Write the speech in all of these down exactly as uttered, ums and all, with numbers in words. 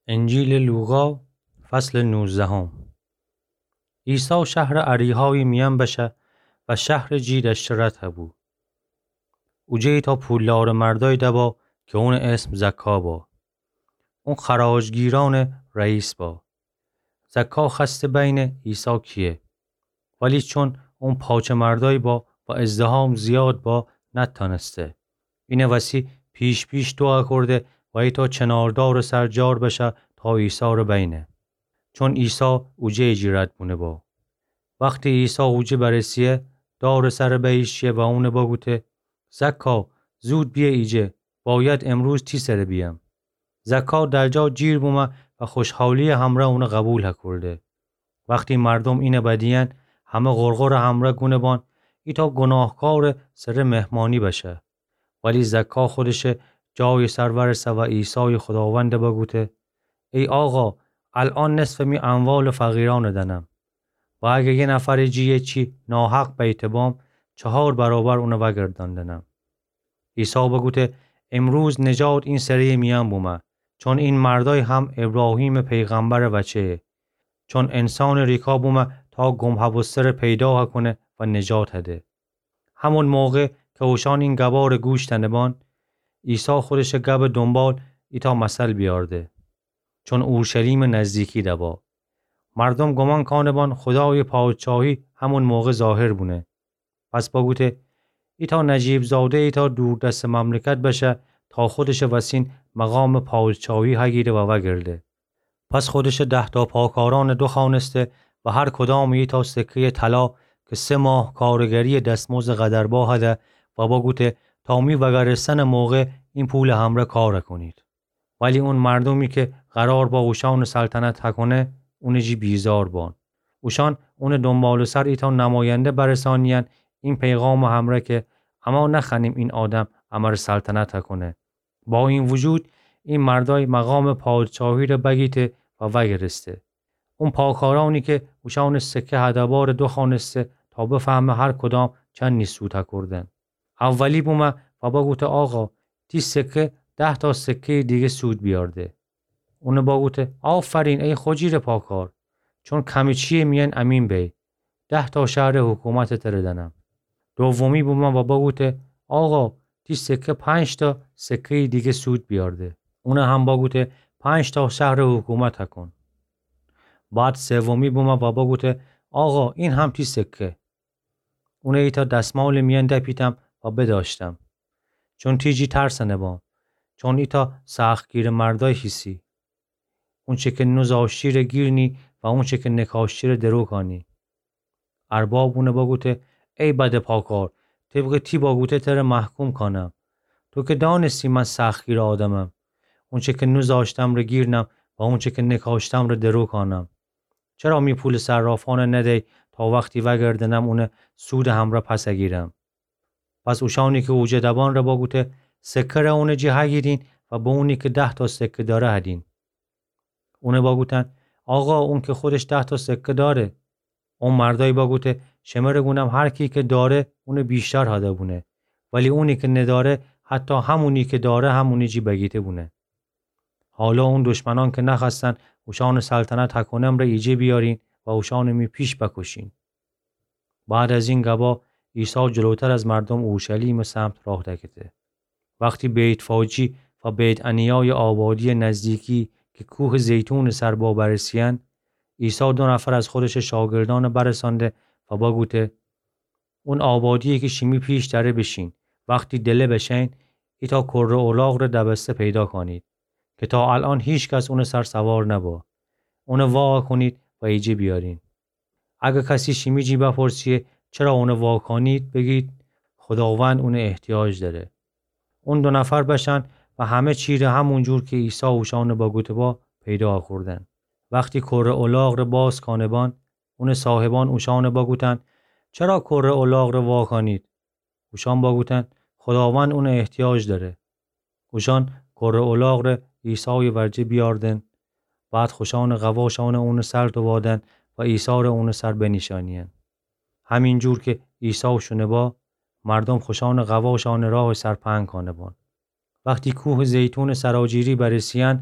انجیل لوقا فصل نوزدهم. عیسی شهر اریهای میان بشه و شهر جیدش رد هبو. اوجه تا پولار مردای دبا که اون اسم زکا با. اون خراجگیران رئیس با. زکا خسته بین عیسی کیه. ولی چون اون پاچه مردای با و ازدهام زیاد با نتانسته. اینه وسی پیش پیش دعا کرده و ایتا چناردار سرجار بشه تا عیسی رو بینه. چون عیسی اوجه جیرد بونه با. وقتی عیسی اوجه برسیه دار سر بیشیه و اونه بگوته زکا زود بیا ایجه باید امروز تی سر بیم. زکا در جا جیر بومه و خوشحالی همراه اونه قبول کرده. وقتی مردم اینه بدین همه غرغر همراه گونه بان ایتا گناهکار سر مهمانی بشه. ولی زکا خودش جای سرور سوا عیسی خداوند بگوته ای آقا الان نصف می اموال فقیران دنم و اگه یه نفر جیه چی ناحق بیت بام چهار برابر اونو وگرداندنم. عیسی بگوته امروز نجات این سری میان بومه چون این مردای هم ابراهیم پیغمبر وچه چون انسان ریکا بومه تا گمحبستر پیدا کنه و نجات هده. همون موقع که اوشان این گبار گوش تنبان عیسی خودش گب دنبال ایتا مثل بیارده چون اورشلیم نزدیکی دبا. مردم گمان کانبان خدای پادشاهی همون موقع ظاهر بونه. پس بگوته ایتا نجیب زاده ایتا دور دست مملکت بشه تا خودش وسین مقام پادشاهی هگیره و وگرده. پس خودش ده تا پاکاران دو خانسته و هر کدام ایتا سکه طلا که سه ماه کارگری دستموز قدربا هده و بگوته تا می وگرستن موقع این پول همره کار کنید. ولی اون مردمی که قرار با اوشان سلطنت حکنه اون جی بیزار بان. اوشان اون دنبال سر ایتا نماینده برسانیان این پیغام همره که اما نخنیم این آدم امر سلطنت حکنه. با این وجود این مردای مقام پادشاهی رو بگیته و وگرسته. اون پاکارانی که اوشان سکه هدبار دو خانسته تا بفهمه هر کدام چند نیسوتا کردن. اولی بومه و بگوته آقا تی سکه ده تا سکه دیگه سود بیارده. اونه بگوته آفرین ای خجیر پاکار چون کمی چیه میان امین بی ده تا شهر حکومت تردنم. دومی بومه و بگوته آقا تی سکه پنج تا سکه دیگه سود بیارده. اونه هم بگوته پنج تا شهر حکومت کن. بعد سومی بومه و بگوته آقا این هم تی سکه. اونه ایتا دستمال میان دپیتم و بداشتم. چون تیجی ترسنه بام. چون ایتا سختگیر مردای حسی. اون چه که نوزاشیر گیرنی و اون چه که نکاشیر دروکانی. اربابونه بگوته ای بد پاکار طبق تی باگوته تر محکوم کنم. تو که دانستی من سختگیر آدمم. اون چه که نوزاشتم رو گیرنم و اون چه که نکاشتم رو دروکانم. چرا می پول صرافان ندهی تا وقتی وگردنم اونه سود هم را پس اگیرم. پس اوشانی که اوجه دبان را باگوته سکه را اونه جی هگیرین و با اونی که ده تا سکه داره هدین. اونه باگوتن آقا اون که خودش ده تا سکه داره. اون مردای باگوته شمره گونم هر کی که داره اونه بیشتر هده بونه. ولی اونی که نداره حتی همونی که داره همونی جی بگیته بونه. حالا اون دشمنان که نخستن اوشان سلطنت حکنم را ایجه بیارین و اوشان می پیش بکشین. بعد از این گبا عیسی جلوتر از مردم اورشلیم سمت راه دکته. وقتی بیت فاجی و بیت انیای آبادی نزدیکی که کوه زیتون سربا برسیان عیسی دو نفر از خودش شاگردان برسانده و بگوته اون آبادیه که شیمی پیش داره بشین وقتی دله بشین ایتا کره اولاغ رو دبسته پیدا کنید که تا الان هیچ کس اون سر سوار نبا. اون وا کنید و ایجی بیارین. اگه کسی شیمی جی بپرسیه چرا اون وا کنید بگید خداوند اون احتیاج داره. اون دو نفر بشن و همه چیره همون جور که عیسی اوشان با گوته با پیدا کردن. وقتی کره اولاغ رو باز کانبان اون صاحبان اوشان با گوتن چرا کره اولاغ رو وا کنید؟ اوشان با گوتن خداوند اون احتیاج داره. اوشان کره اولاغ رو عیسی ورجه بیاردن. بعد خوشان غواشان اون سر دوادن و عیسی رو اون سر بنشانین. همین جور که عیسی شونه با مردم خوشان غواشان راه سرپنگ کانبان. وقتی کوه زیتون سراجیری برسیان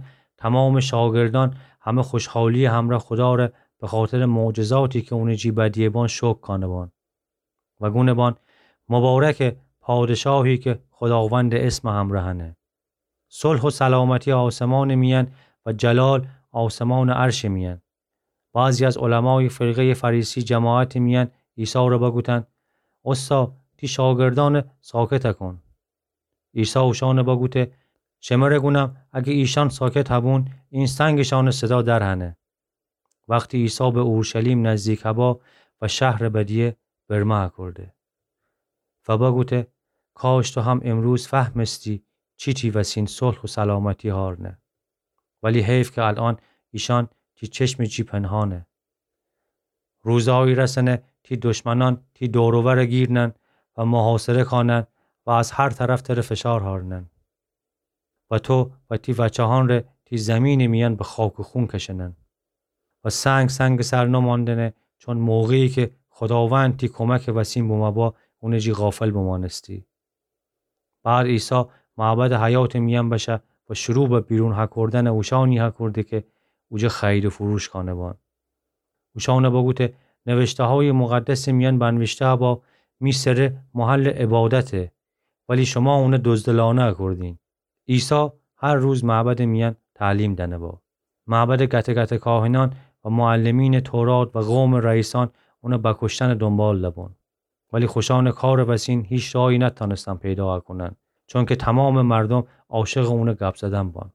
تمام شاگردان همه خوشحالی همراه خدا را به خاطر معجزاتی که اون جی بدیه بان شکر کانه بان و گونه بان مبارک پادشاهی که خداوند اسم همراهنه. صلح و سلامتی آسمان میان و جلال آسمان عرش میان. بعضی از علمای فرقه فریسی جماعت میان عیسی را بگوتن استا تی شاگردان ساکت کن. عیسی اوشان بگوته شمره گونم اگه ایشان ساکت هبون این سنگشان صدا در هنه. وقتی عیسی به اورشلیم نزدیک هبا و شهر بدیه برمه کرده و بگوته کاش تو هم امروز فهمستی چی تی وسین صلح و سلامتی هارنه. ولی حیف که الان ایشان تی چشم جی پنهانه. روزهایی رسنه تی دشمنان تی دوروور گیرنن و محاصره کانن و از هر طرف تر فشار هارنن و تو و تی وچهان ره تی زمین میان به خاک و خون کشنن و سنگ سنگ سر نماندنه چون موقعی که خداوند تی کمک وسیم بومبا اونه جی غافل بمانستی. بعد عیسی معبد حیات میان بشه و شروع به بیرون حکردن اوشانی حکرده که اوجه خرید و فروش کانه بان. اوشانه بگوته نوشته های مقدس میان بنوشته با میسره محل عبادته ولی شما اونه دزدلانه کردین. عیسی هر روز معبد میان تعلیم دنه با. معبد گته گته کاهنان و معلمین تورات و قوم رئیسان اونه بکشتن دنبال لبون. ولی خوشان کار وسین هیچ راهی نتانستن پیدا کنن چون که تمام مردم عاشق اونه گپ زدن بان.